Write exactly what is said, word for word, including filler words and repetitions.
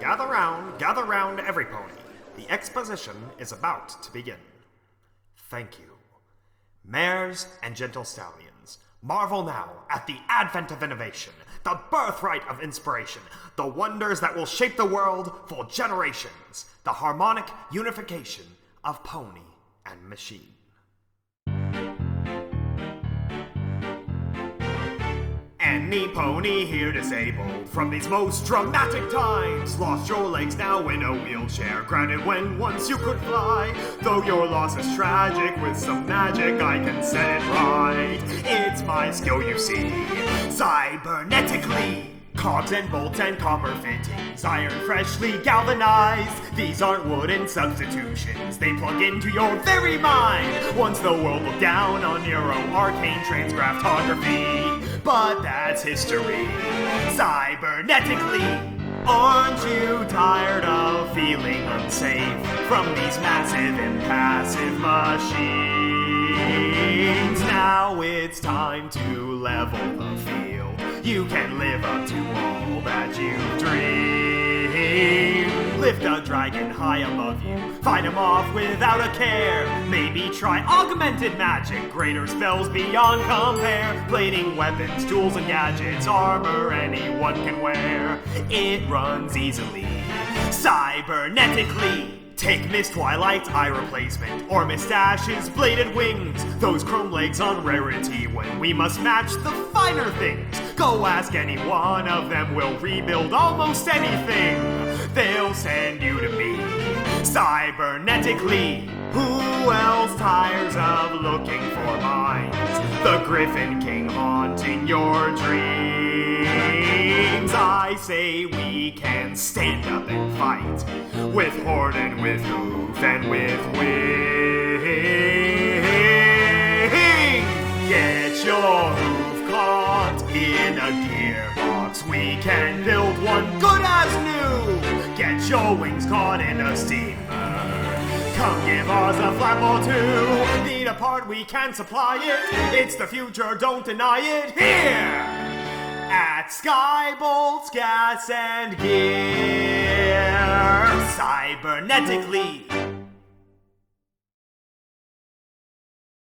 Gather round, gather round, every pony. The exposition is about to begin. Thank you. Mares and gentle stallions, marvel now at the advent of innovation, the birthright of inspiration, the wonders that will shape the world for generations, the harmonic unification of pony and machine. Any pony here disabled from these most dramatic times, lost your legs now in a wheelchair, grounded when once you could fly. Though your loss is tragic, with some magic I can set it right. It's my skill, you see, cybernetically. Cogs and bolts and copper fittings, iron freshly galvanized. These aren't wooden substitutions, they plug into your very mind. Once the world looked down on neuro-arcane transgraphography, but that's history, cybernetically. Aren't you tired of feeling unsafe from these massive impassive machines? Now it's time to level the field. You can live up to all that you've dreamed. Lift a dragon high above you, fight him off without a care. Maybe try augmented magic, greater spells beyond compare. Blading weapons, tools and gadgets, armor anyone can wear. It runs easily, cybernetically. Take Miss Twilight's eye replacement, or Miss Dash's bladed wings. Those chrome legs on rarity when we must match the finer things. Go ask any one of them, we'll rebuild almost anything. They'll send you to me, cybernetically. Who else tires of looking for mines? The Griffin King haunting your dreams. I say we can stand up and fight, with horn and with hoof and with wing. Get your hoof caught in a gearbox, we can build one good as new. Get your wings caught in a steamer, come give us a flap or two. Need a part, we can supply it. It's the future, don't deny it. Here at Skybolt's Gas and Gear, cybernetically.